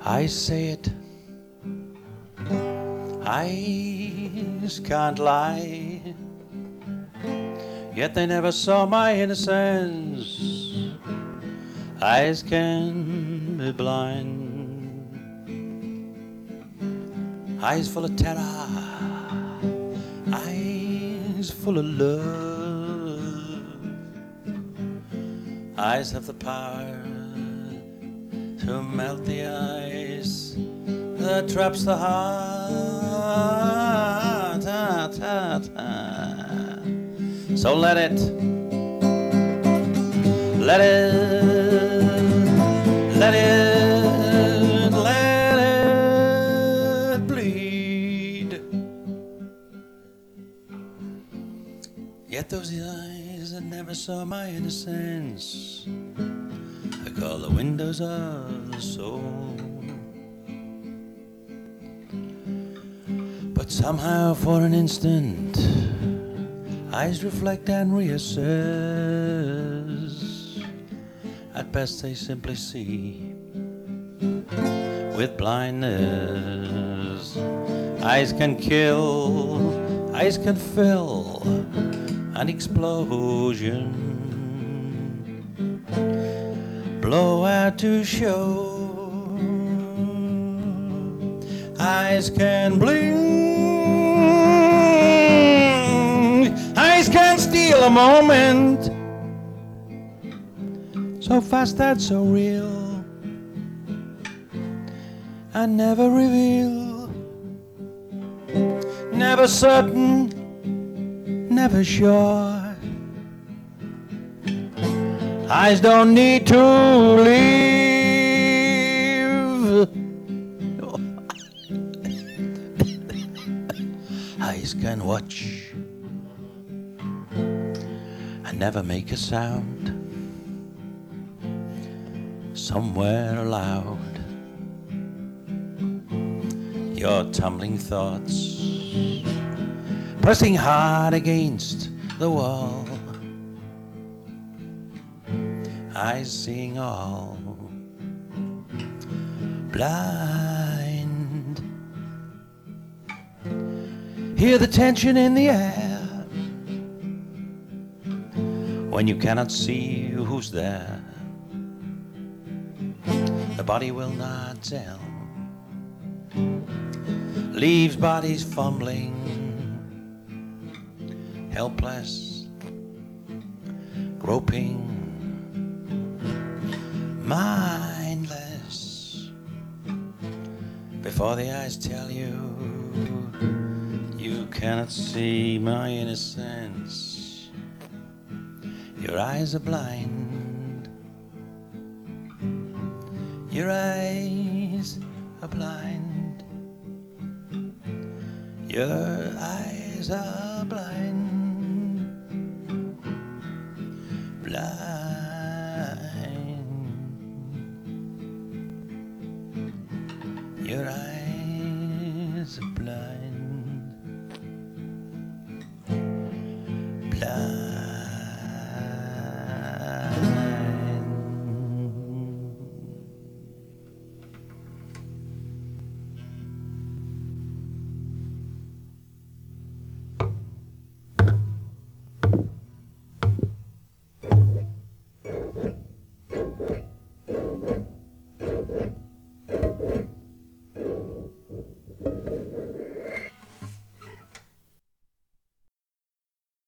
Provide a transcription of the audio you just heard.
I say it, eyes can't lie, yet they never saw my innocence. Eyes can be blind, eyes full of terror, eyes full of love. Eyes have the power to melt the ice that traps the heart. So let it bleed. Yet those eyes that never saw my innocence, I call the windows of the soul. But somehow for an instant, eyes reflect and reassess. At best they simply see with blindness. Eyes can kill, eyes can fill an explosion, blow out to show. Eyes can blink, eyes can steal a moment, so fast and so real, and never reveal, never certain, never sure. Eyes don't need to leave. Eyes can watch and never make a sound. Somewhere aloud, your tumbling thoughts pressing hard against the wall. Eyes seeing all, blind. Hear the tension in the air when you cannot see who's there. The body will not tell, leaves bodies fumbling, helpless, groping, mindless. Before the eyes tell you, you cannot see my innocence. Your eyes are blind. Your eyes are blind. Your eyes are blind. Blind.